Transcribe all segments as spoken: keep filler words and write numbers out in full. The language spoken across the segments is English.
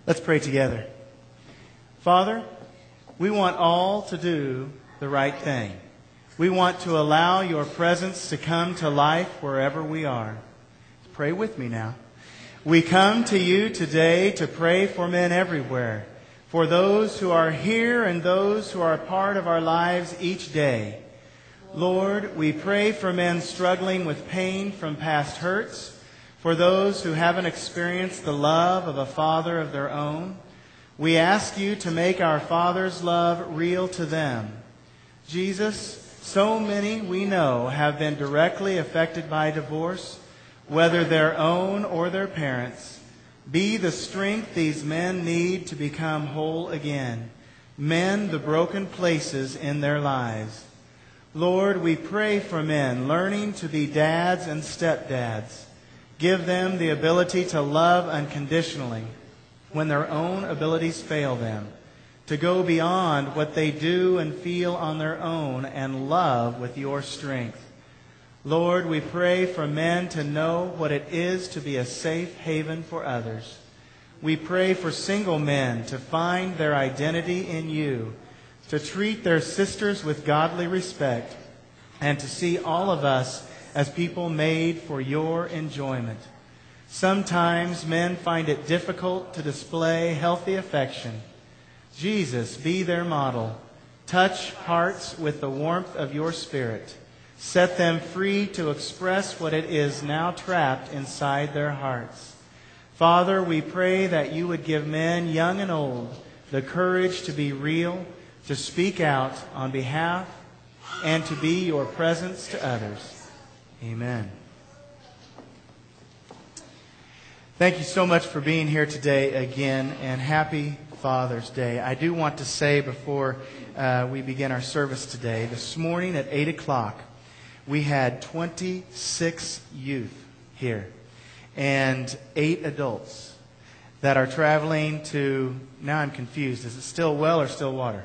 Let's pray together. Father, we want all to do the right thing. We want to allow your presence to come to life wherever we are. Pray with me now. We come to you today to pray for men everywhere, for those who are here and those who are a part of our lives each day. Lord, we pray for men struggling with pain from past hurts, for those who haven't experienced the love of a father of their own. We ask you to make our Father's love real to them. Jesus, so many we know have been directly affected by divorce, whether their own or their parents. Be the strength these men need to become whole again. Mend the broken places in their lives. Lord, we pray for men learning to be dads and stepdads. Give them the ability to love unconditionally when their own abilities fail them, to go beyond what they do and feel on their own and love with your strength. Lord, we pray for men to know what it is to be a safe haven for others. We pray for single men to find their identity in you, to treat their sisters with godly respect, and to see all of us as people made for your enjoyment. Sometimes men find it difficult to display healthy affection. Jesus, be their model. Touch hearts with the warmth of your Spirit. Set them free to express what it is now trapped inside their hearts. Father, we pray that you would give men, young and old, the courage to be real, to speak out on behalf, and to be your presence to others. Amen. Thank you so much for being here today again, and happy Father's Day. I do want to say before uh, we begin our service today, this morning at eight o'clock, we had twenty-six youth here and eight adults that are traveling to, now I'm confused, is it Stillwell or Stillwater?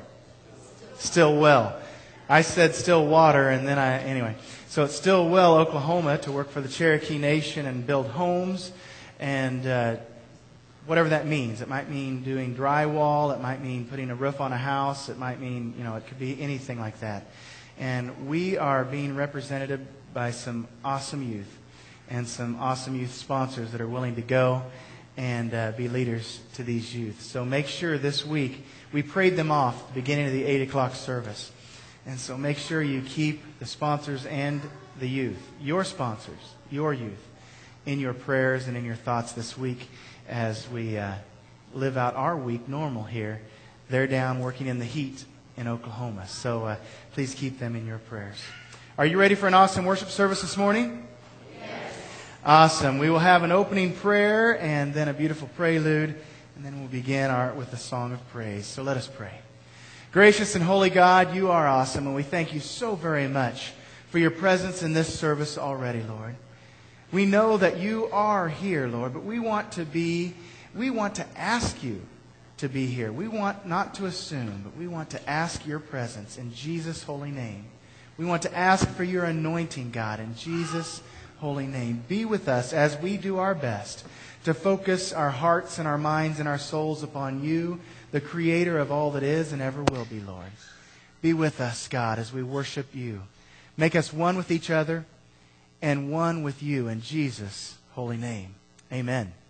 Stillwell. I said Stillwater, and then I, anyway. So it's Stillwell, Oklahoma, to work for the Cherokee Nation and build homes and uh, whatever that means. It might mean doing drywall. It might mean putting a roof on a house. It might mean, you know, it could be anything like that. And we are being represented by some awesome youth and some awesome youth sponsors that are willing to go and uh, be leaders to these youth. So make sure this week, we prayed them off at the beginning of the eight o'clock service. And so make sure you keep the sponsors and the youth, your sponsors, your youth, in your prayers and in your thoughts this week as we uh, live out our week normal here. They're down working in the heat in Oklahoma. So uh, please keep them in your prayers. Are you ready for an awesome worship service this morning? Yes. Awesome. We will have an opening prayer and then a beautiful prelude, and then we'll begin our with a song of praise. So let us pray. Gracious and holy God, you are awesome, and we thank you so very much for your presence in this service already, Lord. We know that you are here, Lord, but we want to be, we want to ask you to be here. We want not to assume, but we want to ask your presence in Jesus' holy name. We want to ask for your anointing, God, in Jesus' holy name. Be with us as we do our best to focus our hearts and our minds and our souls upon you, the creator of all that is and ever will be, Lord. Be with us, God, as we worship you. Make us one with each other and one with you in Jesus' holy name. Amen.